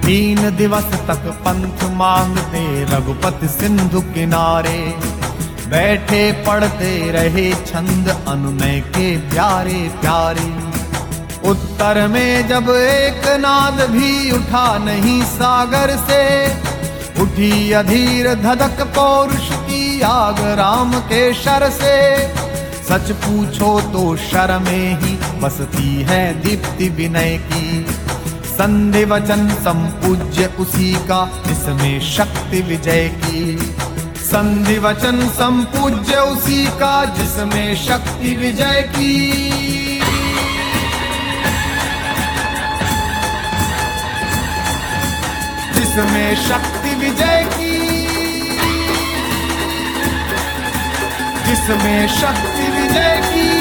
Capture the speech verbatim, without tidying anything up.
तीन दिवस तक पंथ मांगते रघुपति सिंधु किनारे, बैठे पढ़ते रहे छंद अनुनय के प्यारे प्यारे। उत्तर में जब एक नाद भी उठा नहीं सागर से, उठी अधीर धधक पौरुष की आग राम के शर से। सच पूछो तो शर में ही बसती है दीप्ति विनय की, संधि वचन संपूज्य उसी का जिसमें शक्ति विजय की। संधि वचन संपूज्य उसी का जिसमें शक्ति विजय की। जिसमें शक्ति विजय की, जिसमें शक्ति विजय की।